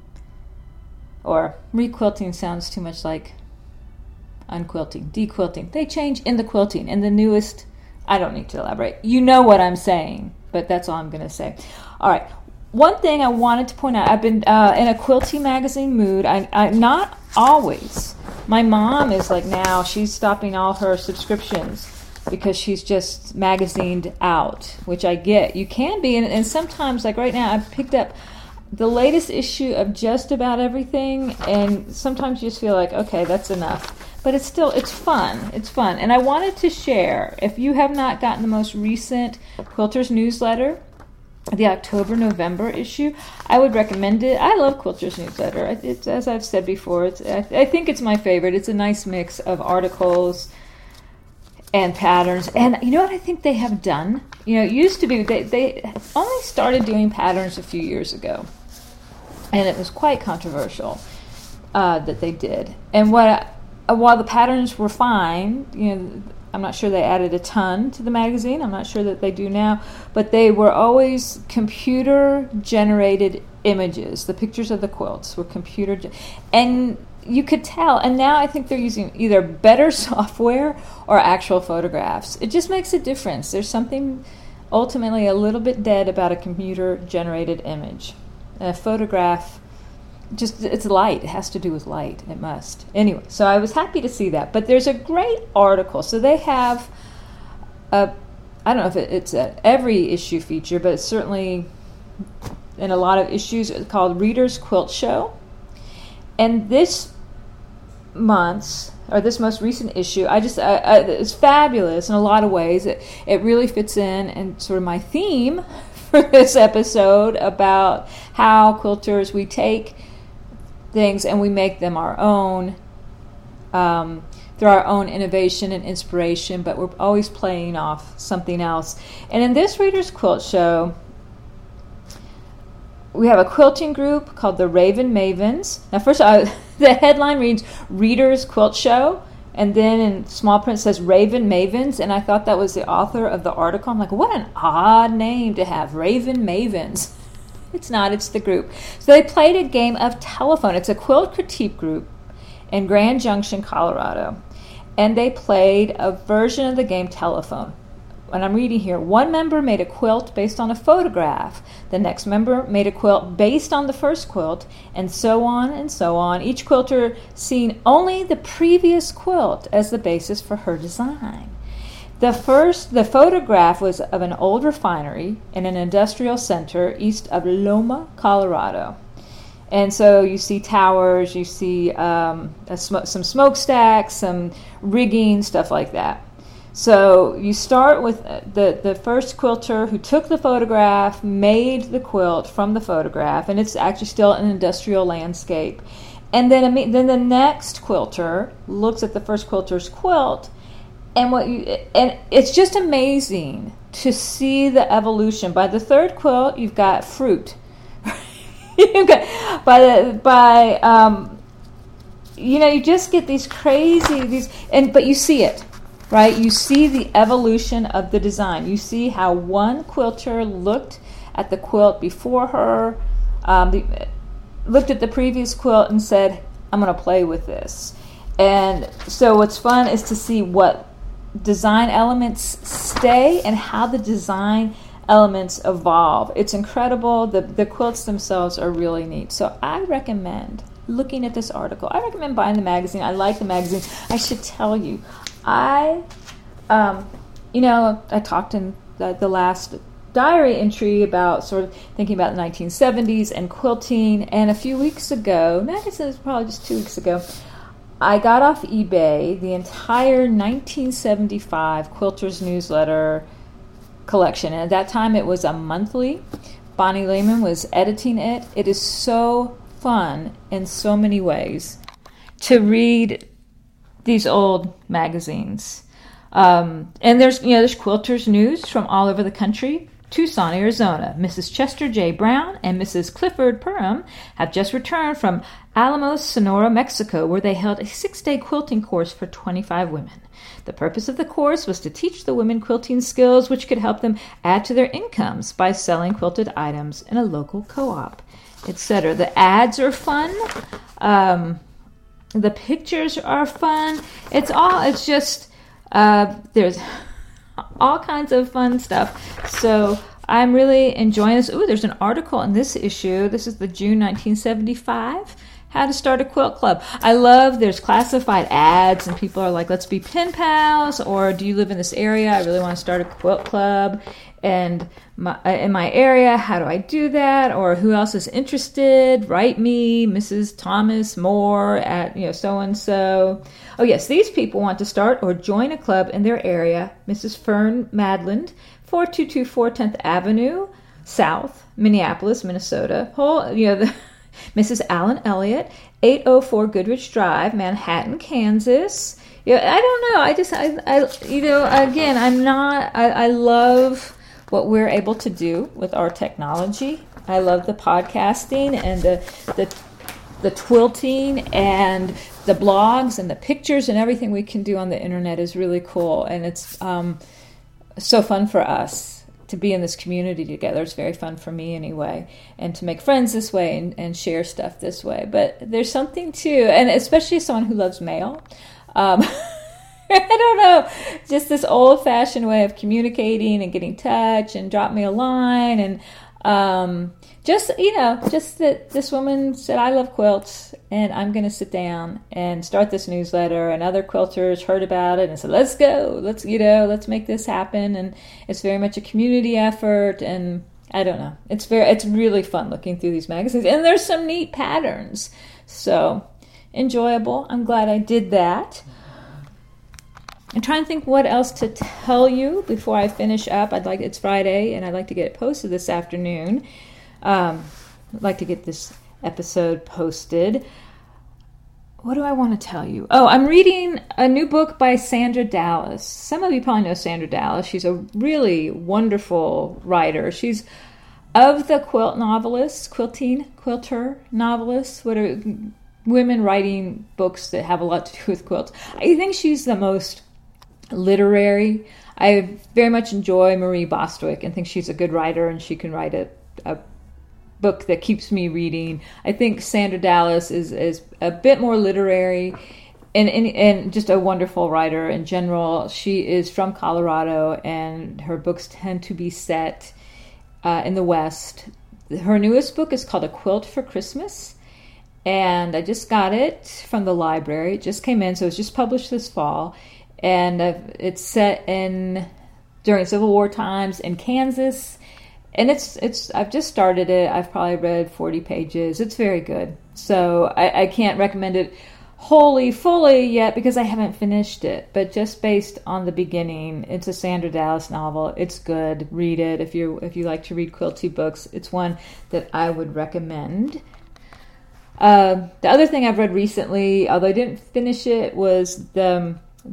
Or requilting sounds too much like unquilting, dequilting. They change in the quilting, in the newest. I don't need to elaborate. You know what I'm saying, but that's all I'm going to say. All right. One thing I wanted to point out, I've been in a quilting magazine mood. I'm not always. My mom is like now, she's stopping all her subscriptions because she's just magazined out, which I get. You can be, and sometimes, like right now, I've picked up the latest issue of just about everything, and sometimes you just feel like, okay, that's enough. But it's fun. It's fun. And I wanted to share, if you have not gotten the most recent Quilters newsletter, the October-November issue, I would recommend it. I love Quilters newsletter. It's, as I've said before, I think it's my favorite. It's a nice mix of articles and patterns. And you know what I think they have done? It used to be, they only started doing patterns a few years ago. And it was quite controversial that they did. And while the patterns were fine, I'm not sure they added a ton to the magazine. I'm not sure that they do now. But they were always computer-generated images. The pictures of the quilts were and you could tell. And now I think they're using either better software or actual photographs. It just makes a difference. There's something ultimately a little bit dead about a computer-generated image. A photograph, it's light. It has to do with light. It must. Anyway, so I was happy to see that. But there's a great article. So they have I don't know if it's every issue feature, but it's certainly in a lot of issues called Reader's Quilt Show. And this most recent issue, it's fabulous in a lot of ways. It really fits in and sort of my theme for this episode about how quilters, we take things and we make them our own through our own innovation and inspiration, but we're always playing off something else. And in this Readers Quilt Show, we have a quilting group called the Raven Mavens. Now, first, the headline reads Readers Quilt Show, and then in small print says Raven Mavens, and I thought that was the author of the article. I'm like, what an odd name to have, Raven Mavens. It's not, it's the group. So they played a game of telephone. It's a quilt critique group in Grand Junction, Colorado. And they played a version of the game telephone. And I'm reading here, one member made a quilt based on a photograph. The next member made a quilt based on the first quilt, and so on and so on. Each quilter seeing only the previous quilt as the basis for her design. The photograph was of an old refinery in an industrial center east of Loma, Colorado. And so you see towers, you see some smokestacks, some rigging, stuff like that. So you start with the first quilter who took the photograph, made the quilt from the photograph, and it's actually still an industrial landscape. And then the next quilter looks at the first quilter's quilt, and it's just amazing to see the evolution. By the third quilt, you've got fruit. You've got you just get these crazy but you see it. Right, you see the evolution of the design. You see how one quilter looked at the quilt before her, looked at the previous quilt and said, I'm going to play with this. And so what's fun is to see what design elements stay and how the design elements evolve. It's incredible. The quilts themselves are really neat. So I recommend looking at this article. I recommend buying the magazine. I like the magazine. I should tell you, I talked in the last diary entry about sort of thinking about the 1970s and quilting, and a few weeks ago, it was probably just 2 weeks ago, I got off eBay the entire 1975 Quilters Newsletter collection, and at that time it was a monthly. Bonnie Lehman was editing it. It is so fun in so many ways to read these old magazines. And there's Quilters News from all over the country. Tucson, Arizona. Mrs. Chester J. Brown and Mrs. Clifford Perham have just returned from Alamos, Sonora, Mexico, where they held a 6-day quilting course for 25 women. The purpose of the course was to teach the women quilting skills which could help them add to their incomes by selling quilted items in a local co-op, etc. The ads are fun. The pictures are fun. There's all kinds of fun stuff. So I'm really enjoying this. Ooh, there's an article in this issue. This is the June 1975. How to start a quilt club. I love there's classified ads and people are like, let's be pen pals, or do you live in this area? I really want to start a quilt club. And in my area, how do I do that? Or who else is interested? Write me, Mrs. Thomas Moore at so-and-so. Oh yes, these people want to start or join a club in their area. Mrs. Fern Madland, 4224 10th Avenue, South, Minneapolis, Minnesota. Mrs. Allen Elliott, 804 Goodrich Drive, Manhattan, Kansas. I don't know. I love what we're able to do with our technology. I love the podcasting and the twilting and the blogs and the pictures and everything we can do on the internet is really cool. And it's so fun for us to be in this community together. It's very fun for me anyway, and to make friends this way and share stuff this way. But there's something too, and especially someone who loves mail. I don't know, just this old-fashioned way of communicating and getting in touch, and drop me a line, and just that this woman said, I love quilts, and I'm going to sit down and start this newsletter, and other quilters heard about it and said, let's go, let's make this happen. And it's very much a community effort, and I don't know, it's really fun looking through these magazines, and there's some neat patterns, so enjoyable. I'm glad I did that. I'm trying to think what else to tell you before I finish up. It's Friday, and I'd like to get it posted this afternoon. I'd like to get this episode posted. what do I want to tell you? Oh, I'm reading a new book by Sandra Dallas. Some of you probably know Sandra Dallas. She's a really wonderful writer. She's of the quilter novelists, what are women writing books that have a lot to do with quilts. I think she's the most literary. I very much enjoy Marie Bostwick and think she's a good writer, and she can write a book that keeps me reading. I think Sandra Dallas is a bit more literary and just a wonderful writer in general. She is from Colorado, and her books tend to be set in the West. Her newest book is called A Quilt for Christmas, and I just got it from the library. It just came in, so it was just published this fall, and it's set during Civil War times in Kansas. And I've just started it. I've probably read 40 pages. It's very good. So I can't recommend it fully yet because I haven't finished it. But just based on the beginning, it's a Sandra Dallas novel. It's good. Read it if you like to read quilty books. It's one that I would recommend. The other thing I've read recently, although I didn't finish it, was the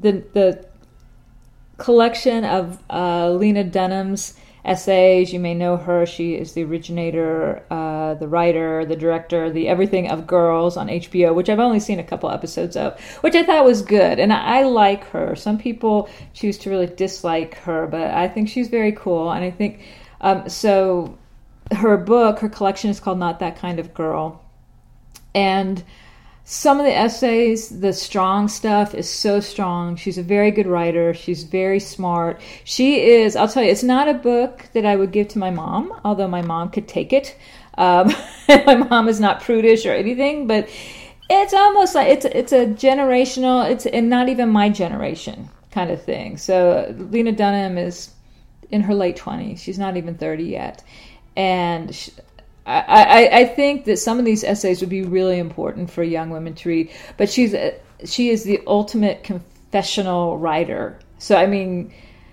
collection of Lena Dunham's essays. You may know her. She is the originator, the writer, the director, the everything of Girls on HBO, which I've only seen a couple episodes of, which I thought was good. And I like her. Some people choose to really dislike her, but I think she's very cool. And I think, so her book, her collection is called Not That Kind of Girl. And some of the essays, the strong stuff is so strong. She's a very good writer. She's very smart. She is, I'll tell you, it's not a book that I would give to my mom, although my mom could take it. My mom is not prudish or anything, but it's almost like it's a generational, and not even my generation kind of thing. So Lena Dunham is in her late 20s. She's not even 30 yet. And I think that some of these essays would be really important for young women to read, but she is the ultimate confessional writer. So, I mean,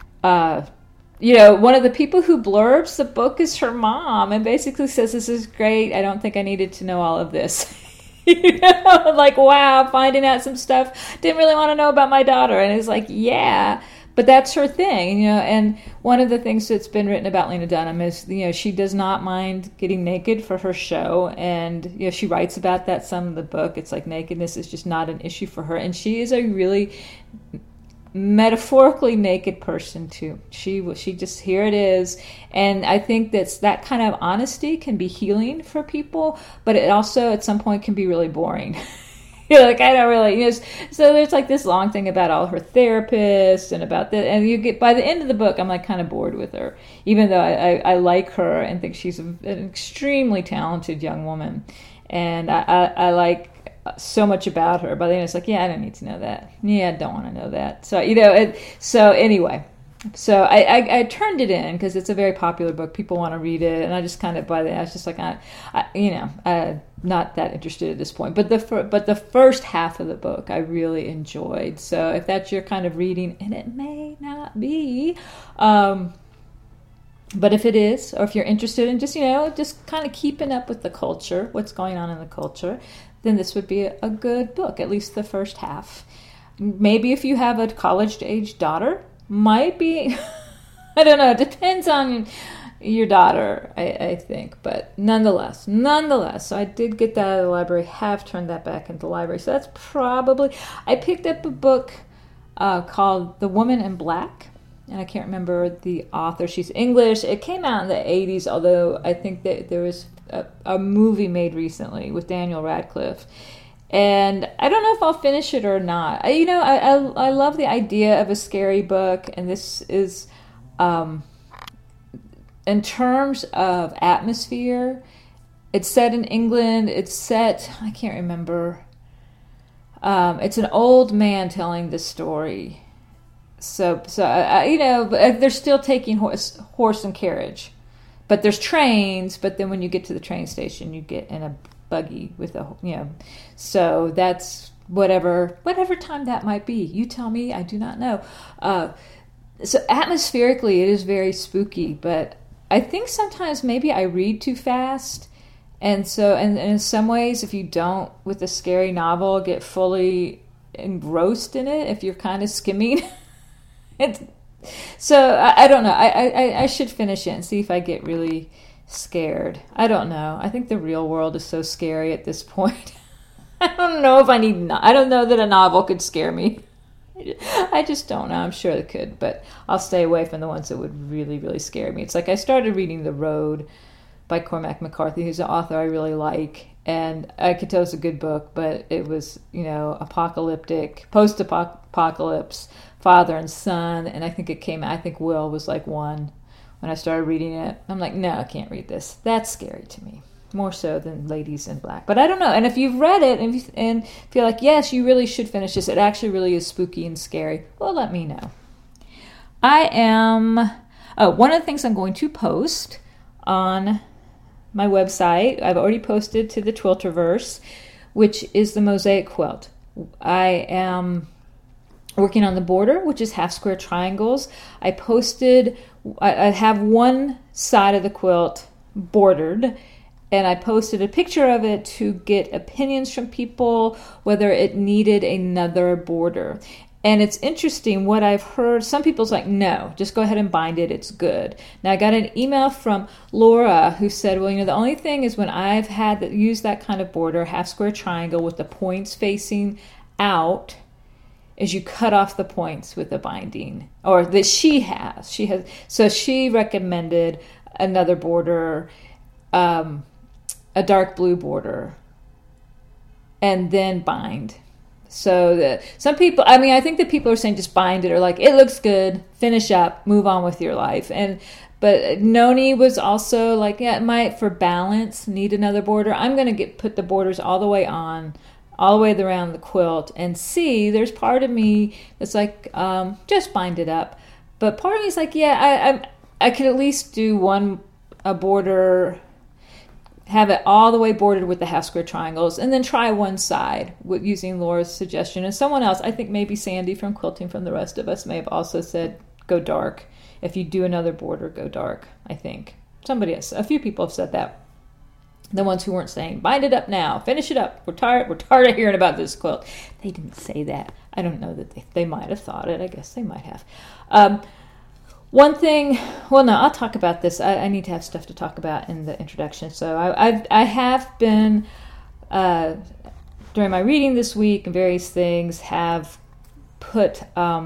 one of the people who blurbs the book is her mom, and basically says, "This is great. I don't think I needed to know all of this." Like, wow, finding out some stuff. Didn't really want to know about my daughter. And it's like, yeah. But that's her thing, and one of the things that's been written about Lena Dunham is, she does not mind getting naked for her show, and, she writes about that some in the book. It's like nakedness is just not an issue for her, and she is a really metaphorically naked person too. She just, here it is, and I think that kind of honesty can be healing for people, but it also at some point can be really boring. Like, I don't really, so there's like this long thing about all her therapists and about that, and you get, by the end of the book, I'm like kind of bored with her, even though I like her and think she's an extremely talented young woman, and I like so much about her. By the end, it's like, yeah, I don't need to know that. Yeah, I don't want to know that. So, so anyway. So I turned it in because it's a very popular book. People want to read it, and I just kind of, by the end, I was just like, not that interested at this point. But the first half of the book I really enjoyed. So if that's your kind of reading, and it may not be, but if it is, or if you're interested in just kind of keeping up with the culture, what's going on in the culture, then this would be a good book, at least the first half. Maybe if you have a college-age daughter, might be, I don't know, it depends on your daughter, I think, but nonetheless, so I did get that out of the library, have turned that back into the library, so that's probably, I picked up a book called The Woman in Black, and I can't remember the author. She's English. It came out in the 80s, although I think that there was a movie made recently with Daniel Radcliffe. And I don't know if I'll finish it or not. I love the idea of a scary book, and this is, in terms of atmosphere, it's set in England. I can't remember. It's an old man telling the story. So but they're still taking horse and carriage, but there's trains. But then when you get to the train station, you get in a buggy with so that's whatever time that might be. You tell me, I do not know. So atmospherically, it is very spooky, but I think sometimes maybe I read too fast, And so, and in some ways, if you don't, with a scary novel, get fully engrossed in it, if you're kind of skimming, so I don't know. I should finish it and see if I get really scared. I don't know. I think the real world is so scary at this point. I don't know if I don't know that a novel could scare me. I just don't know. I'm sure it could, but I'll stay away from the ones that would really, really scare me. It's like I started reading The Road by Cormac McCarthy, who's an author I really like, and I could tell it's a good book, but it was, apocalyptic, post-apocalypse, father and son, and I think Will was like one when I started reading it. I'm like, no, I can't read this. That's scary to me. More so than Ladies in Black. But I don't know. And if you've read it and feel like, yes, you really should finish this, it actually really is spooky and scary, well, let me know. One of the things I'm going to post on my website, I've already posted to the Twilterverse, which is the mosaic quilt. I am working on the border, which is half square triangles. I have one side of the quilt bordered, and I posted a picture of it to get opinions from people whether it needed another border. And it's interesting what I've heard. Some people's like, no, just go ahead and bind it. It's good. Now, I got an email from Laura who said, well, the only thing is when I've used that kind of border, half square triangle with the points facing out, is you cut off the points with the binding, or that she has. So she recommended another border, a dark blue border, and then bind. So some people, I think that people are saying just bind it, or like, it looks good, finish up, move on with your life. But Noni was also like, yeah, it might, for balance, need another border. I'm going to put the borders all the way around the quilt, and see, there's part of me that's like, just bind it up. But part of me is like, yeah, I could at least do a border, have it all the way bordered with the half square triangles, and then try one side with using Laura's suggestion. And someone else, I think maybe Sandy from Quilting from the Rest of Us, may have also said go dark. If you do another border, go dark. I think somebody else, a few people have said that. The ones who weren't saying bind it up now, finish it up, we're tired of hearing about this quilt. They didn't say that. I don't know that they might have thought it. I guess they might have. One thing, well, no, I'll talk about this. I need to have stuff to talk about in the introduction. So I have been, during my reading this week and various things, have put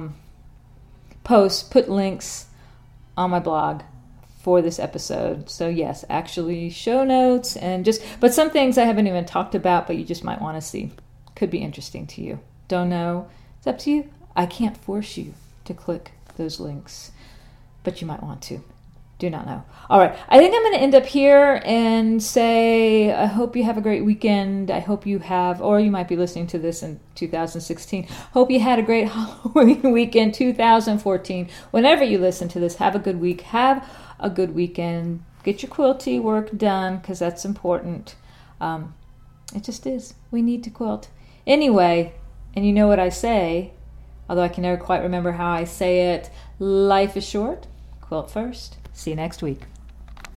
links on my blog for this episode. So yes, actually show notes but some things I haven't even talked about, but you just might want to see. Could be interesting to you. Don't know. It's up to you. I can't force you to click those links, but you might want to. Do not know. All right. I think I'm going to end up here and say, I hope you have a great weekend. I hope you have, or you might be listening to this in 2016. Hope you had a great Halloween weekend, 2014. Whenever you listen to this, have a good week. Have a good weekend. Get your quilty work done, because that's important. It just is. We need to quilt. Anyway, and you know what I say, although I can never quite remember how I say it, life is short. Quilt first. See you next week.